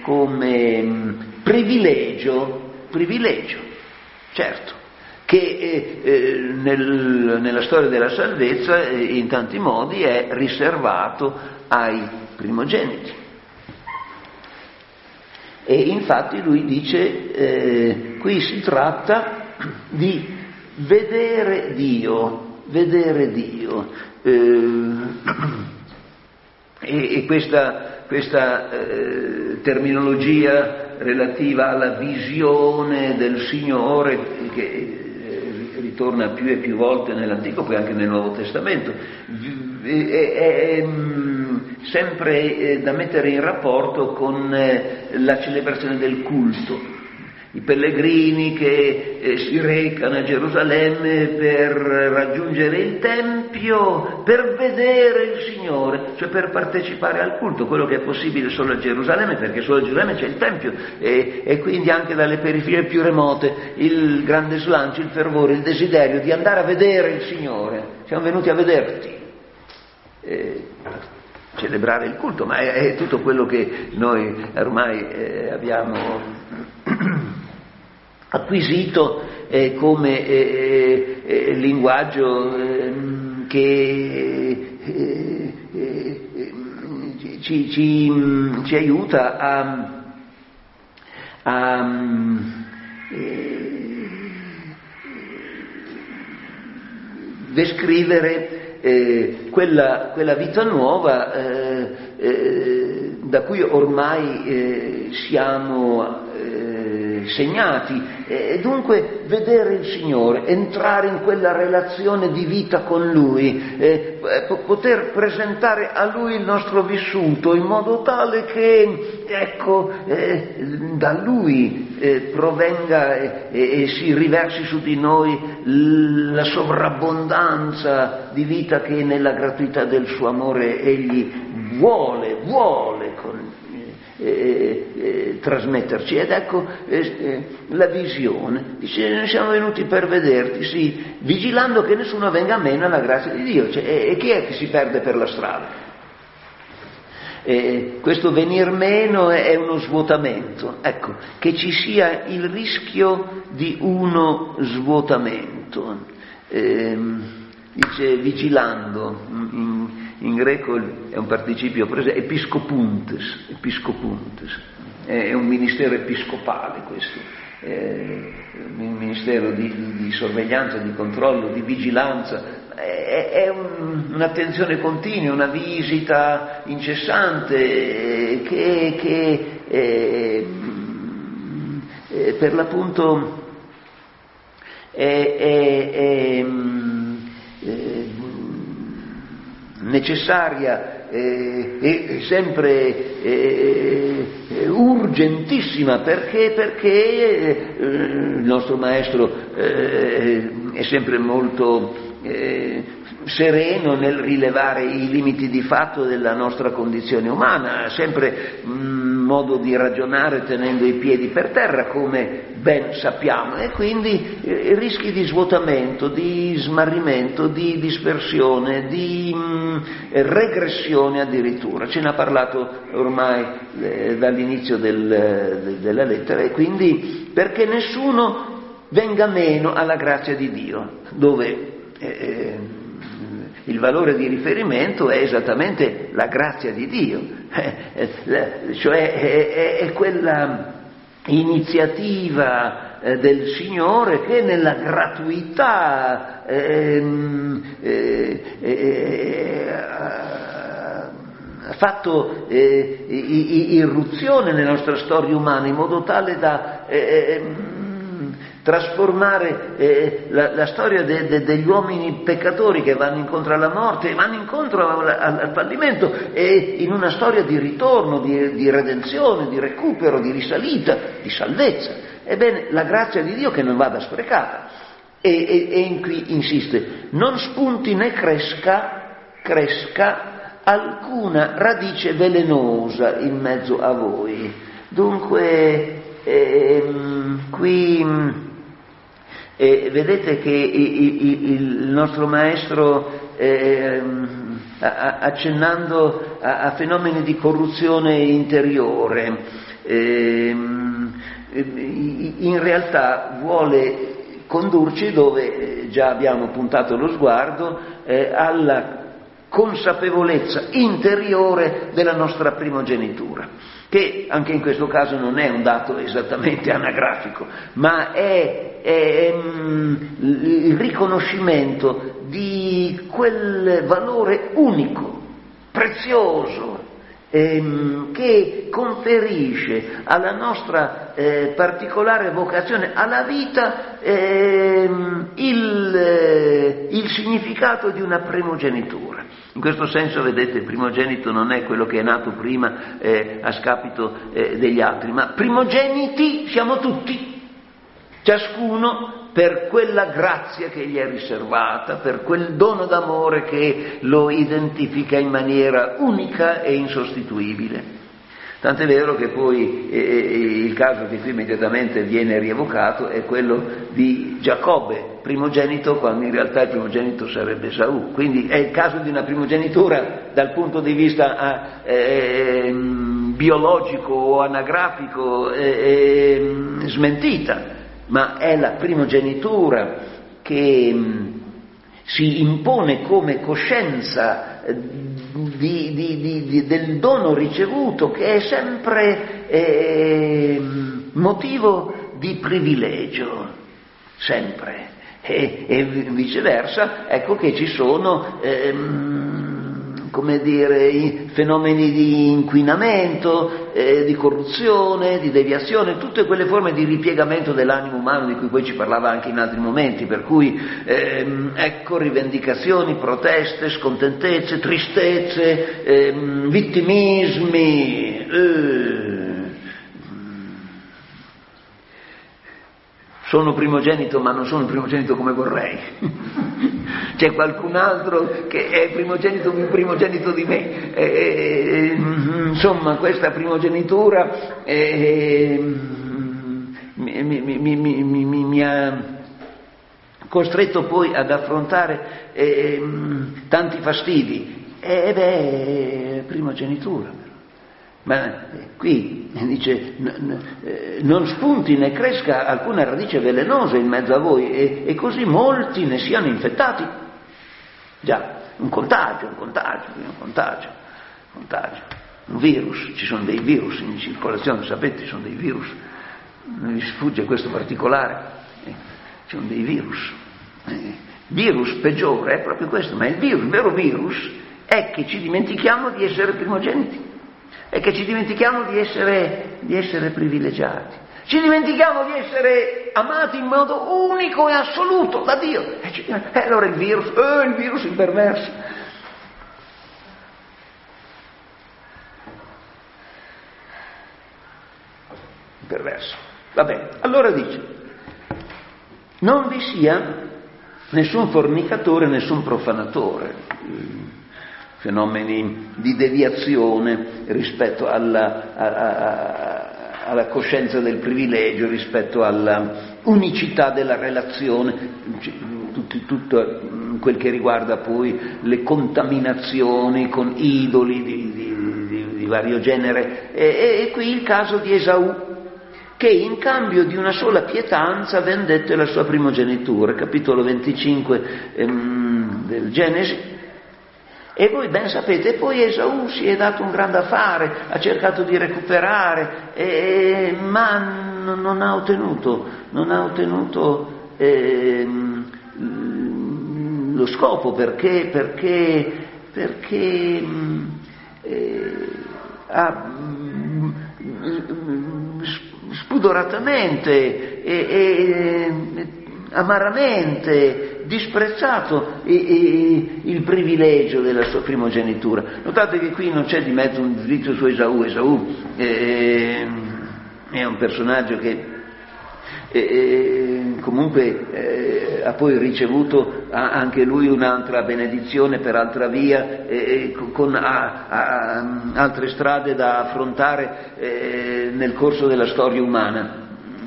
privilegio, certo, che nella storia della salvezza in tanti modi è riservato ai primogeniti. E infatti lui dice, qui si tratta di vedere Dio, e questa terminologia relativa alla visione del Signore, che ritorna più e più volte nell'Antico, poi anche nel Nuovo Testamento, è sempre da mettere in rapporto con la celebrazione del culto. I pellegrini che si recano a Gerusalemme per raggiungere il Tempio, per vedere il Signore, cioè per partecipare al culto, quello che è possibile solo a Gerusalemme, perché solo a Gerusalemme c'è il Tempio, e quindi anche dalle periferie più remote il grande slancio, il fervore, il desiderio di andare a vedere il Signore. Siamo venuti a vederti. Celebrare il culto, ma è tutto quello che noi ormai abbiamo acquisito come linguaggio che ci aiuta a descrivere quella vita nuova da cui ormai siamo segnati, e dunque vedere il Signore, entrare in quella relazione di vita con Lui, poter presentare a Lui il nostro vissuto in modo tale che da Lui provenga e si riversi su di noi la sovrabbondanza di vita che nella gratuità del suo amore Egli vuole trasmetterci. Ed ecco la visione, dice: noi siamo venuti per vederti, sì, vigilando che nessuno venga meno alla grazia di Dio. E chi è che si perde per la strada? Questo venir meno è uno svuotamento, ecco, che ci sia il rischio di uno svuotamento. Dice vigilando, in greco è un participio preso, episcopuntes, è un ministero episcopale questo, un ministero di sorveglianza, di controllo, di vigilanza, è un'attenzione continua, una visita incessante che per l'appunto è necessaria e sempre urgentissima, perché il nostro maestro è sempre molto sereno nel rilevare i limiti di fatto della nostra condizione umana, sempre modo di ragionare tenendo i piedi per terra, come ben sappiamo, e quindi rischi di svuotamento, di smarrimento, di dispersione, di regressione addirittura. Ce ne ha parlato ormai dall'inizio della lettera, e quindi perché nessuno venga meno alla grazia di Dio, dove il valore di riferimento è esattamente la grazia di Dio, cioè è quella iniziativa del Signore che nella gratuità ha fatto irruzione nella nostra storia umana in modo tale da trasformare la storia degli uomini peccatori che vanno incontro alla morte e vanno incontro al fallimento in una storia di ritorno, di redenzione, di recupero, di risalita, di salvezza. Ebbene, la grazia di Dio che non vada sprecata. E qui insiste, non spunti né cresca alcuna radice velenosa in mezzo a voi. Dunque, qui vedete che il nostro maestro, accennando a fenomeni di corruzione interiore, in realtà vuole condurci, dove già abbiamo puntato lo sguardo, alla consapevolezza interiore della nostra primogenitura, che anche in questo caso non è un dato esattamente anagrafico, ma è il riconoscimento di quel valore unico, prezioso, che conferisce alla nostra particolare vocazione alla vita il significato di una primogenitura. In questo senso, vedete, il primogenito non è quello che è nato prima a scapito degli altri, ma primogeniti siamo tutti, ciascuno per quella grazia che gli è riservata, per quel dono d'amore che lo identifica in maniera unica e insostituibile. Tant'è vero che poi il caso che qui immediatamente viene rievocato è quello di Giacobbe, primogenito, quando in realtà il primogenito sarebbe Esaù. Quindi è il caso di una primogenitura dal punto di vista biologico o anagrafico smentita, ma è la primogenitura che si impone come coscienza del dono ricevuto, che è sempre motivo di privilegio, sempre. E viceversa, ecco che ci sono come dire, i fenomeni di inquinamento, di corruzione, di deviazione, tutte quelle forme di ripiegamento dell'animo umano di cui poi ci parlava anche in altri momenti, per cui ecco rivendicazioni, proteste, scontentezze, tristezze, vittimismi. Sono primogenito, ma non sono primogenito come vorrei. C'è qualcun altro che è primogenito di me. Insomma, questa primogenitura mi ha costretto poi ad affrontare tanti fastidi. Primogenitura. Ma qui dice non spunti né cresca alcuna radice velenosa in mezzo a voi e così molti ne siano infettati. Già, un contagio, un virus, ci sono dei virus in circolazione, sapete, ci sono dei virus, non vi sfugge questo particolare, ci sono dei virus. Virus peggiore è proprio questo, ma il vero virus è che ci dimentichiamo di essere primogeniti. E che ci dimentichiamo di essere privilegiati, ci dimentichiamo di essere amati in modo unico e assoluto da Dio. E allora il virus imperverso. Imperverso. Va bene, allora dice, non vi sia nessun fornicatore, nessun profanatore. Fenomeni di deviazione rispetto alla coscienza del privilegio, rispetto alla unicità della relazione, tutto quel che riguarda poi le contaminazioni con idoli di vario genere. E qui il caso di Esaù, che in cambio di una sola pietanza vendette la sua primogenitura, capitolo 25 del Genesi. E voi ben sapete, poi Esaù si è dato un grande affare, ha cercato di recuperare, ma non ha ottenuto lo scopo, perché ha spudoratamente e amaramente disprezzato il privilegio della sua primogenitura. Notate che qui non c'è di mezzo un giudizio su Esaù. Esaù è un personaggio che comunque ha poi ricevuto anche lui un'altra benedizione per altra via, con altre strade da affrontare nel corso della storia umana.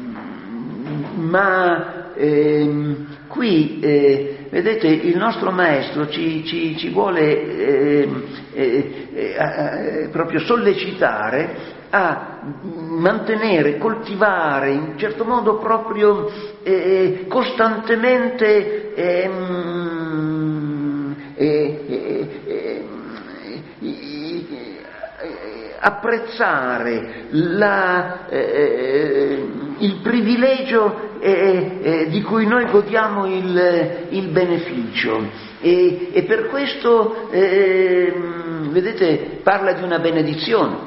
Ma qui vedete, il nostro maestro ci vuole proprio sollecitare a mantenere, coltivare in un certo modo proprio costantemente apprezzare il privilegio di cui noi godiamo il beneficio, e per questo vedete, parla di una benedizione.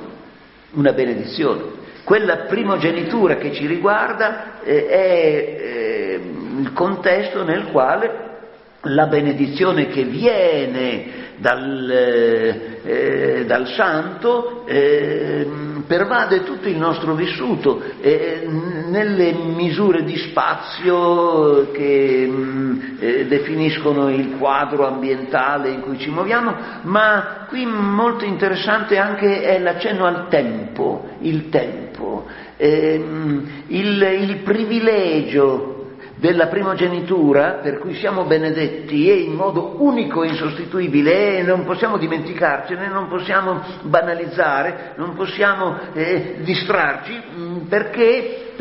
Quella primogenitura che ci riguarda è il contesto nel quale la benedizione che viene dal santo pervade tutto il nostro vissuto, nelle misure di spazio che definiscono il quadro ambientale in cui ci muoviamo, ma qui molto interessante anche è l'accenno al tempo, il tempo, il privilegio della primogenitura, per cui siamo benedetti e in modo unico e insostituibile, e non possiamo dimenticarcene, non possiamo banalizzare, non possiamo distrarci, perché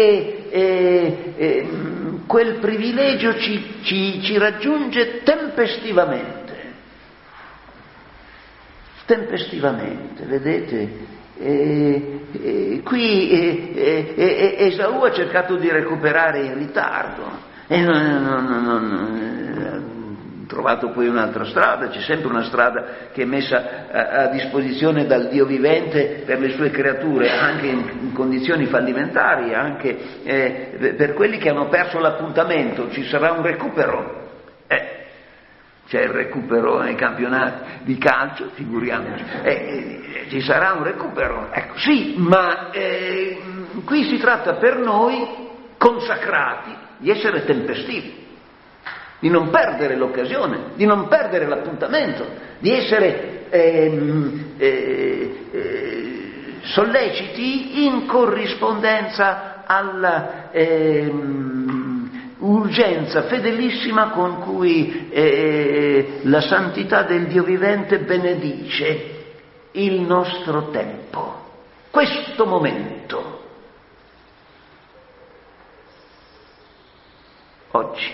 quel privilegio ci raggiunge tempestivamente, vedete? Qui Esaù ha cercato di recuperare in ritardo e non trovato poi un'altra strada. C'è sempre una strada che è messa a disposizione dal Dio vivente per le sue creature, anche in condizioni fallimentari, anche per quelli che hanno perso l'appuntamento. Ci sarà un recupero. C'è il recupero nei campionati di calcio, figuriamoci, ci sarà un recupero, ecco, sì, ma qui si tratta per noi consacrati di essere tempestivi, di non perdere l'occasione, di non perdere l'appuntamento, di essere solleciti in corrispondenza alla urgenza fedelissima con cui la santità del Dio vivente benedice il nostro tempo, questo momento, oggi.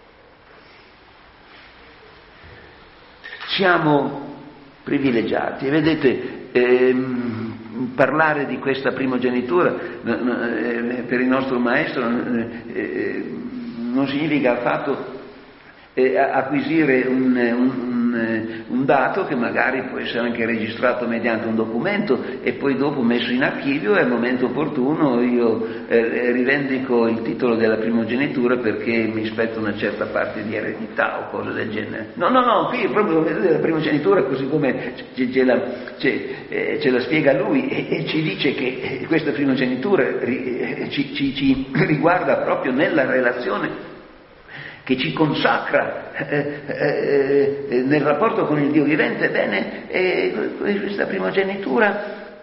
Siamo privilegiati, e vedete, parlare di questa primogenitura per il nostro maestro non significa affatto acquisire un dato che magari può essere anche registrato mediante un documento e poi dopo messo in archivio, e al momento opportuno io rivendico il titolo della primogenitura perché mi spetta una certa parte di eredità o cose del genere. No, qui è proprio la primogenitura così come ce la spiega lui, e ci dice che questa primogenitura ci riguarda proprio nella relazione che ci consacra nel rapporto con il Dio vivente. Bene, questa primogenitura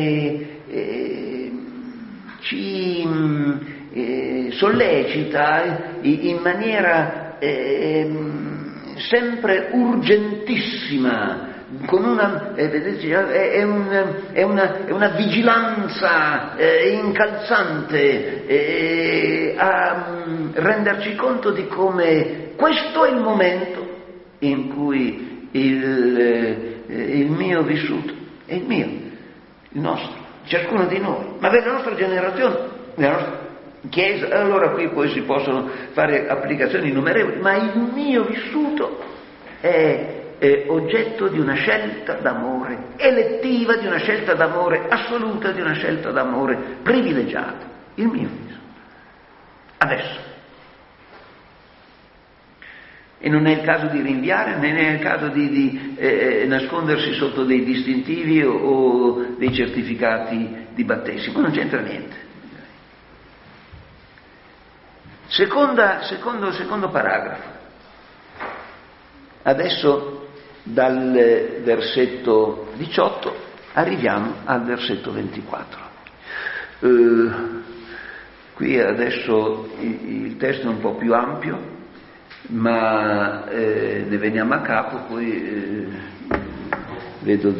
ci sollecita in maniera sempre urgentissima con una, è una vigilanza incalzante a renderci conto di come questo è il momento in cui il mio vissuto è il mio, il nostro, ciascuno di noi, ma per la nostra generazione, la nostra Chiesa. Allora qui poi si possono fare applicazioni innumerevoli, ma il mio vissuto è oggetto di una scelta d'amore elettiva, di una scelta d'amore assoluta, di una scelta d'amore privilegiata, il mio vissuto, adesso. E non è il caso di rinviare, non è il caso di nascondersi sotto dei distintivi o dei certificati di battesimo, non c'entra niente. Secondo paragrafo. Adesso dal versetto 18 arriviamo al versetto 24. Qui adesso il testo è un po' più ampio, ma ne veniamo a capo, poi vedo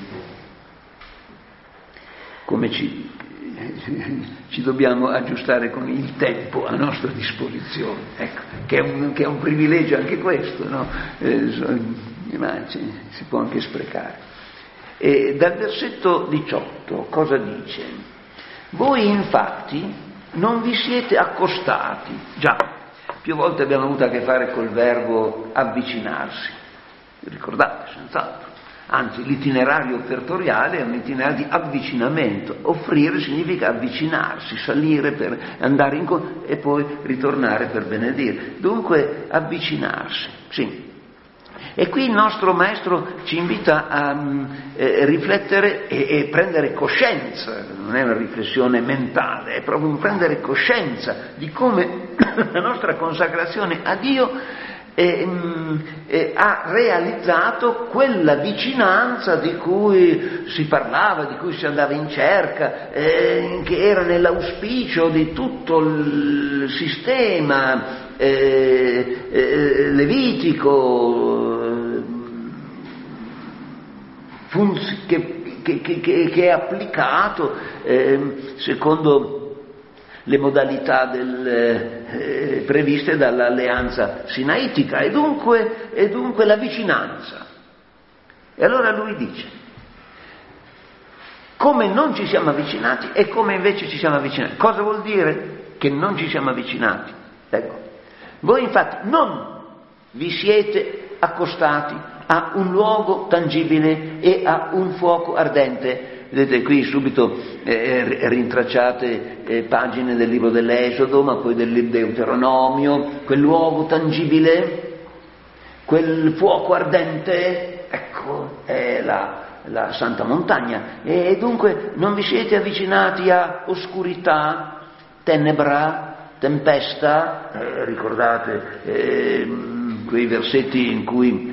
come ci dobbiamo aggiustare con il tempo a nostra disposizione, ecco, che è un privilegio anche questo, no? Ma si può anche sprecare. E dal versetto 18 cosa dice? Voi infatti non vi siete accostati, già, più volte abbiamo avuto a che fare col verbo avvicinarsi, ricordate, senz'altro. Anzi, l'itinerario offertoriale è un itinerario di avvicinamento. Offrire significa avvicinarsi, salire per andare incontro e poi ritornare per benedire. Dunque, avvicinarsi, sì. E qui il nostro maestro ci invita a riflettere e prendere coscienza, non è una riflessione mentale, è proprio un prendere coscienza di come la nostra consacrazione a Dio ha realizzato quella vicinanza di cui si parlava, di cui si andava in cerca, che era nell'auspicio di tutto il sistema levitico che è applicato secondo le modalità previste dall'alleanza sinaitica e dunque la vicinanza. E allora lui dice come non ci siamo avvicinati e come invece ci siamo avvicinati. Cosa vuol dire che non ci siamo avvicinati? Ecco, voi infatti non vi siete accostati a un luogo tangibile e a un fuoco ardente. Vedete qui subito rintracciate pagine del libro dell'Esodo, ma poi del Deuteronomio, quel luogo tangibile, quel fuoco ardente, ecco, è la Santa Montagna. E dunque non vi siete avvicinati a oscurità, tenebra, tempesta, ricordate quei versetti in cui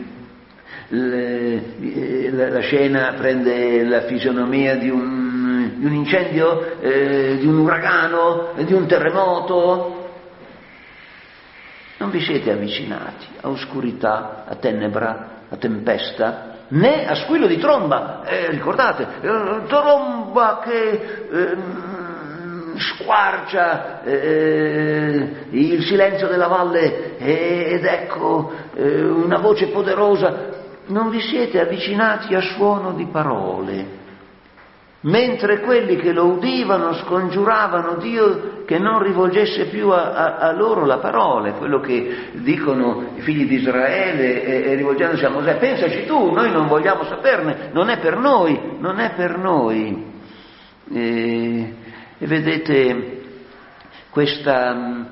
la scena prende la fisionomia di un incendio, di un uragano, di un terremoto. Non vi siete avvicinati a oscurità, a tenebra, a tempesta, né a squillo di tromba. Ricordate, tromba che squarcia il silenzio della valle ed ecco una voce poderosa. Non vi siete avvicinati a suono di parole, mentre quelli che lo udivano scongiuravano Dio che non rivolgesse più a loro la parola, quello che dicono i figli di Israele rivolgendosi a Mosè: pensaci tu, noi non vogliamo saperne, non è per noi, non è per noi. E vedete questa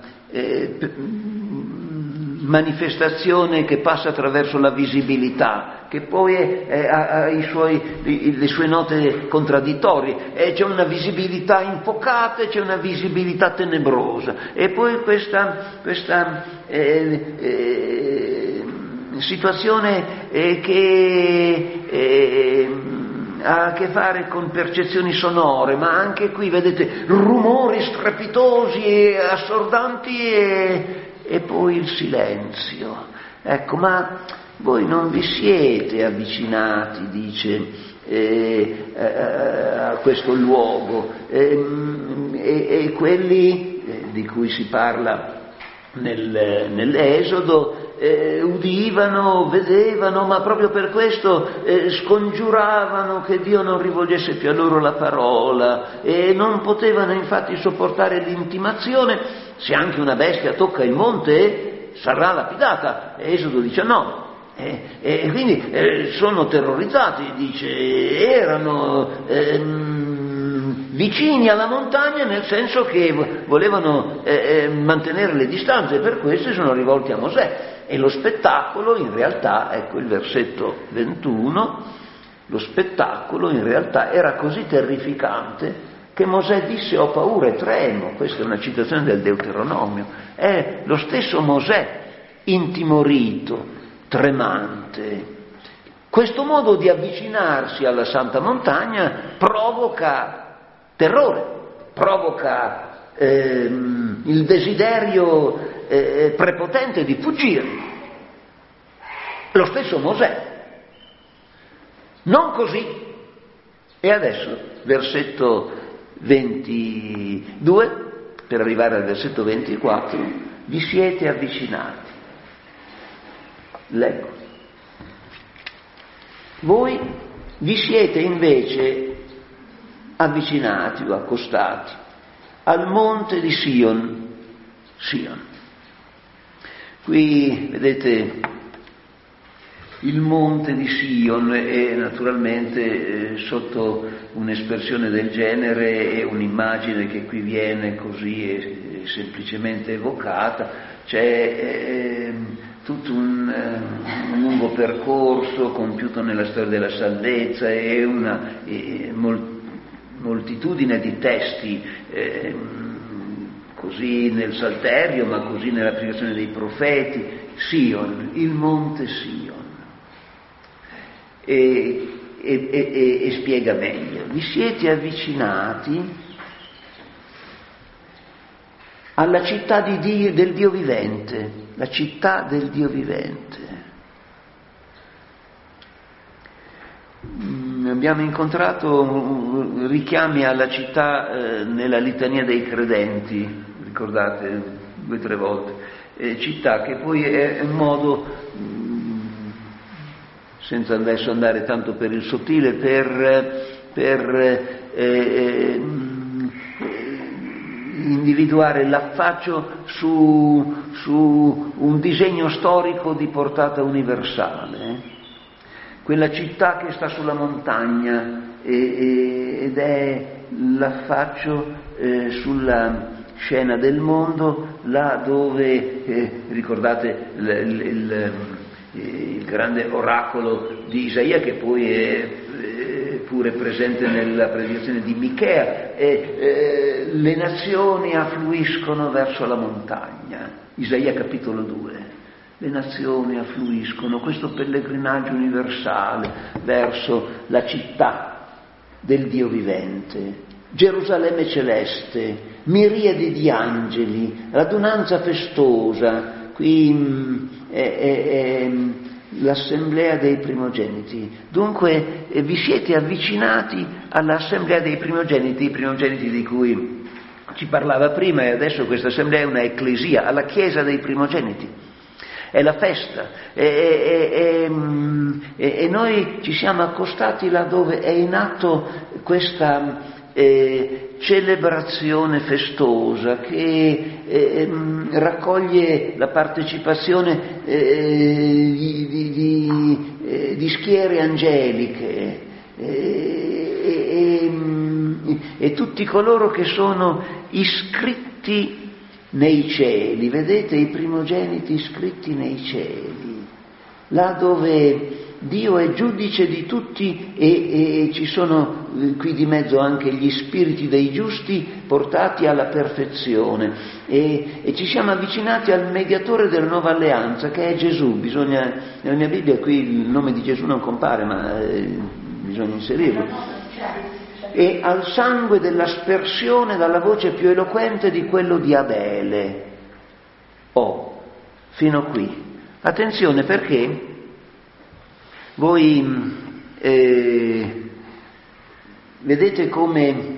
manifestazione che passa attraverso la visibilità, che poi ha le sue note contraddittorie, c'è una visibilità infocata e c'è una visibilità tenebrosa, e poi questa situazione che ha a che fare con percezioni sonore, ma anche qui vedete rumori strepitosi e assordanti e poi il silenzio. Ecco, ma voi non vi siete avvicinati, dice, a questo luogo, e quelli di cui si parla nell'Esodo udivano, vedevano, ma proprio per questo scongiuravano che Dio non rivolgesse più a loro la parola, e non potevano infatti sopportare l'intimazione: se anche una bestia tocca il monte sarà lapidata, Esodo 19. E quindi sono terrorizzati, dice, erano vicini alla montagna, nel senso che volevano mantenere le distanze, per questo sono rivolti a Mosè. E lo spettacolo in realtà, ecco il versetto 21, lo spettacolo in realtà era così terrificante che Mosè disse: ho paura e tremo. Questa è una citazione del Deuteronomio. È lo stesso Mosè intimorito, tremante. Questo modo di avvicinarsi alla Santa Montagna provoca terrore, provoca il desiderio prepotente di fuggire. Lo stesso Mosè. Non così. E adesso, versetto 22, per arrivare al versetto 24, vi siete avvicinati. Leggo. Voi vi siete invece avvicinati o accostati al monte di Sion. Qui vedete il monte di Sion, e naturalmente sotto un'espressione del genere e un'immagine che qui viene così semplicemente evocata, c'è tutto un lungo percorso compiuto nella storia della salvezza e una moltitudine di testi, così nel Salterio, ma così nella pregazione dei profeti. Sion, il monte Sion. E spiega meglio: vi siete avvicinati alla città di Dio, del Dio vivente, la città del Dio vivente. Abbiamo incontrato richiami alla città nella litania dei credenti, ricordate, 2 o 3 volte, città che poi è un modo, senza adesso andare tanto per il sottile, per individuare l'affaccio su un disegno storico di portata universale. Quella città che sta sulla montagna ed è l'affaccio sulla scena del mondo, là dove, ricordate il grande oracolo di Isaia, che poi è pure presente nella predicazione di Michea, le nazioni affluiscono verso la montagna. Isaia capitolo 2. Le nazioni affluiscono, questo pellegrinaggio universale verso la città del Dio vivente, Gerusalemme celeste, miriadi di angeli, radunanza festosa. Qui è l'assemblea dei primogeniti. Dunque vi siete avvicinati all'assemblea dei primogeniti, i primogeniti di cui ci parlava prima, e adesso questa assemblea è una ecclesia, alla chiesa dei primogeniti. È la festa, e noi ci siamo accostati là dove è in atto questa celebrazione festosa che raccoglie la partecipazione di schiere angeliche e tutti coloro che sono iscritti nei cieli. Vedete i primogeniti iscritti nei cieli, là dove Dio è giudice di tutti, e ci sono qui di mezzo anche gli spiriti dei giusti portati alla perfezione, e ci siamo avvicinati al mediatore della nuova alleanza, che è Gesù. Nella mia Bibbia qui il nome di Gesù non compare, ma bisogna inserirlo. E al sangue dell'aspersione dalla voce più eloquente di quello di Abele. Fino qui. Attenzione, perché voi vedete come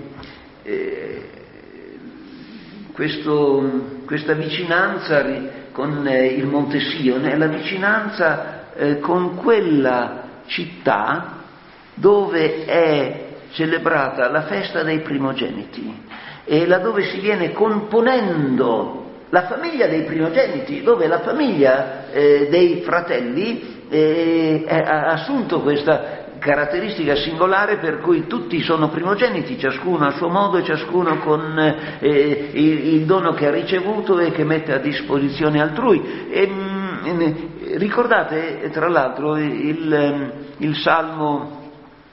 questa vicinanza con il Monte Sion è la vicinanza con quella città dove è celebrata la festa dei primogeniti e laddove si viene componendo la famiglia dei primogeniti, dove la famiglia dei fratelli ha assunto questa caratteristica singolare per cui tutti sono primogeniti, ciascuno a suo modo e ciascuno con il dono che ha ricevuto e che mette a disposizione altrui. Ricordate tra l'altro il Salmo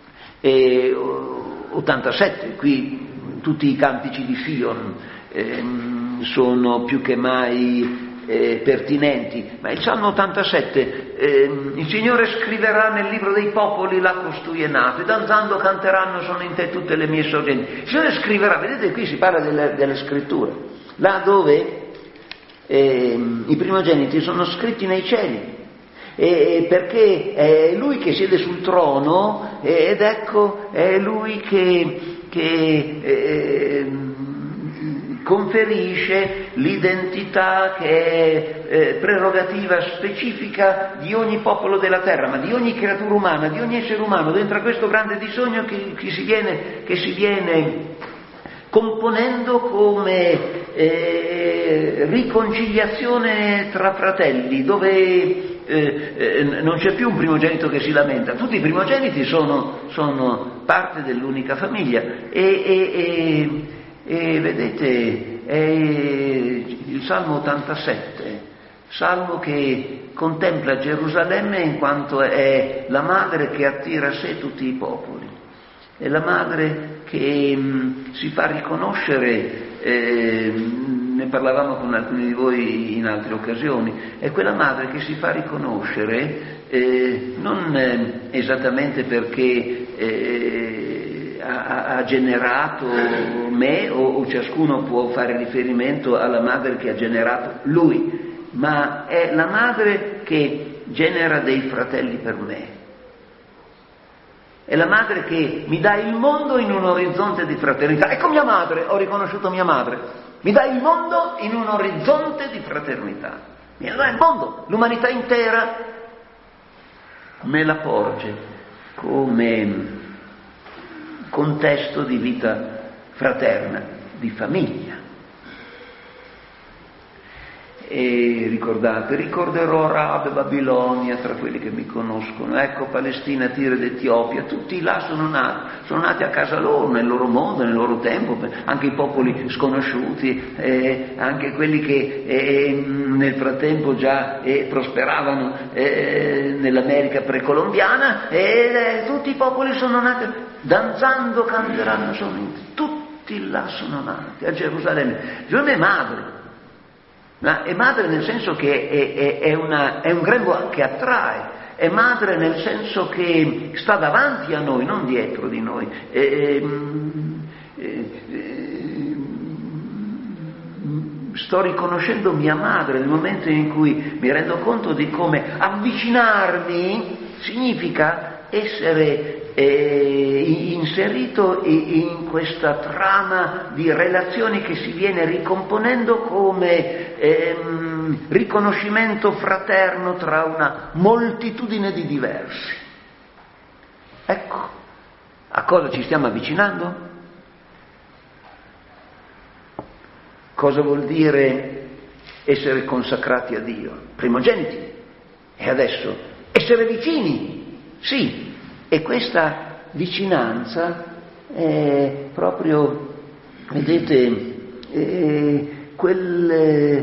87, qui tutti i cantici di Sion sono più che mai pertinenti, ma il Salmo 87, il Signore scriverà nel libro dei popoli là costui è nato, e danzando canteranno sono in te tutte le mie sorgenti. Il Signore scriverà, vedete qui si parla delle scritture, là dove i primogeniti sono scritti nei cieli, perché è Lui che siede sul trono ed ecco è Lui che conferisce l'identità che è prerogativa specifica di ogni popolo della terra, ma di ogni creatura umana, di ogni essere umano, dentro a questo grande bisogno che si viene componendo come riconciliazione tra fratelli, dove non c'è più un primogenito che si lamenta, tutti i primogeniti sono parte dell'unica famiglia e vedete, è il Salmo 87, salmo che contempla Gerusalemme in quanto è la madre che attira a sé tutti i popoli, è la madre che si fa riconoscere, ne parlavamo con alcuni di voi in altre occasioni, è quella madre che si fa riconoscere non esattamente perché ha generato me o ciascuno può fare riferimento alla madre che ha generato lui, ma è la madre che genera dei fratelli per me, è la madre che mi dà il mondo in un orizzonte di fraternità. Ecco mia madre, ho riconosciuto mia madre, mi dà il mondo in un orizzonte di fraternità, mi dà il mondo, l'umanità intera me la porge come contesto di vita fraterna, di famiglia. E ricorderò Rab, Babilonia, tra quelli che mi conoscono, ecco Palestina, Tiro ed Etiopia, tutti là sono nati a casa loro, nel loro mondo, nel loro tempo, anche i popoli sconosciuti, anche quelli che nel frattempo già prosperavano nell'America precolombiana, tutti i popoli sono nati, danzando canteranno, tutti là sono nati, a Gerusalemme. Gerusalemme è madre. Ma è madre nel senso che è un grembo che attrae, è madre nel senso che sta davanti a noi, non dietro di noi. Sto riconoscendo mia madre nel momento in cui mi rendo conto di come avvicinarmi significa essere inserito in questa trama di relazioni che si viene ricomponendo come riconoscimento fraterno tra una moltitudine di diversi. Ecco, a cosa ci stiamo avvicinando? Cosa vuol dire essere consacrati a Dio? Primogeniti. E adesso essere vicini, sì. E questa vicinanza è proprio, vedete, quel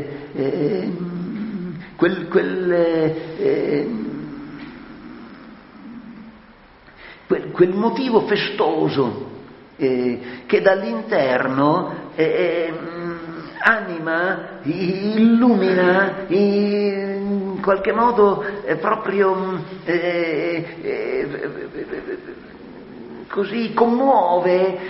motivo festoso che dall'interno anima, illumina, in qualche modo proprio così commuove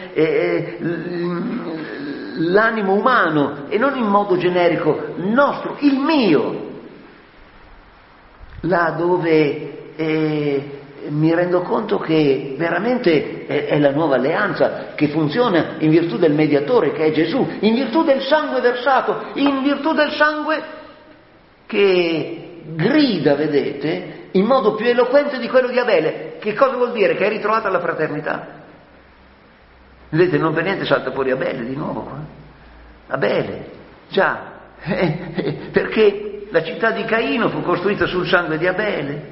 l'animo umano, e non in modo generico, nostro, il mio. là dove mi rendo conto che veramente è la nuova alleanza che funziona in virtù del mediatore che è Gesù, in virtù del sangue versato, in virtù del sangue che grida, vedete, in modo più eloquente di quello di Abele. Che cosa vuol dire? Che è ritrovata la fraternità. Vedete, non per niente salta fuori Abele di nuovo qua. Abele, già, perché la città di Caino fu costruita sul sangue di Abele.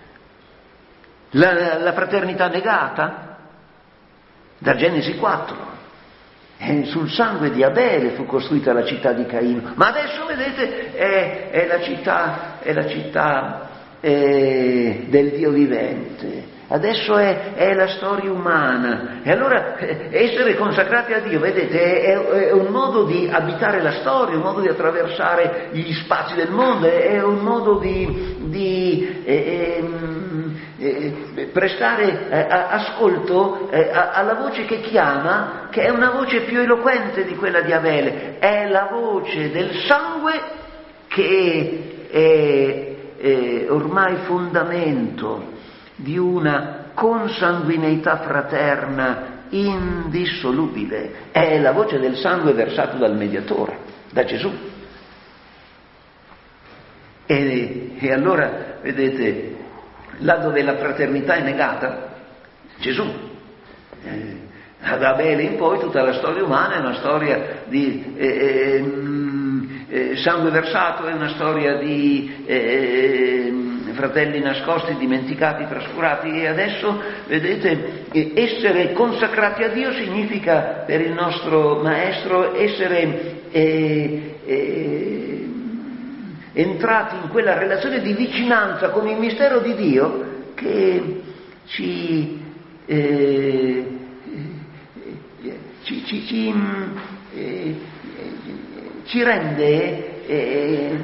La fraternità negata da Genesi 4, sul sangue di Abele fu costruita la città di Caino, ma adesso vedete è la città del Dio vivente, adesso è la storia umana. E allora essere consacrati a Dio, vedete, è un modo di abitare la storia, un modo di attraversare gli spazi del mondo, è un modo di prestare ascolto alla voce che chiama, che è una voce più eloquente di quella di Abele, è la voce del sangue che è ormai fondamento di una consanguineità fraterna indissolubile, è la voce del sangue versato dal mediatore, da Gesù. E allora, vedete, là dove la fraternità è negata, Gesù. Da Abele in poi tutta la storia umana è una storia di sangue versato, è una storia di fratelli nascosti, dimenticati, trascurati. E adesso, vedete, essere consacrati a Dio significa per il nostro Maestro essere entrati in quella relazione di vicinanza con il mistero di Dio che ci rende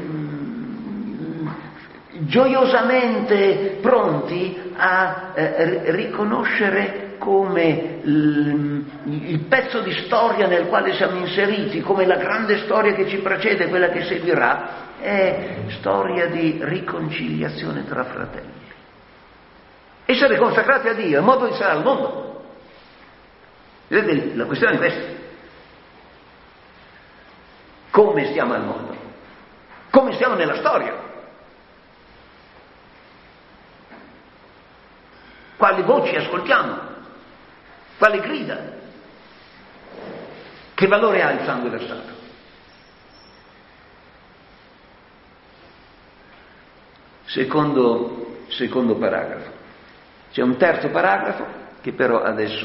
gioiosamente pronti a riconoscere come il pezzo di storia nel quale siamo inseriti, come la grande storia che ci precede, quella che seguirà, è storia di riconciliazione tra fratelli. Essere consacrati a Dio è un modo di stare al mondo. Vedete, la questione è questa. Come stiamo al mondo? Come stiamo nella storia? Quali voci ascoltiamo? Quali grida? Che valore ha il sangue versato? Secondo paragrafo. C'è un terzo paragrafo che però adesso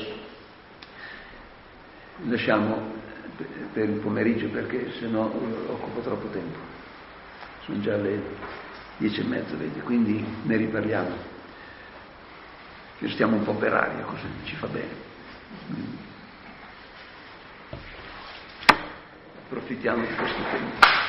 lasciamo per il pomeriggio perché sennò occupa troppo tempo. Sono già le 10:30, vedi, quindi ne riparliamo. Ci stiamo un po' per aria, così ci fa bene. Approfittiamo di questo tempo.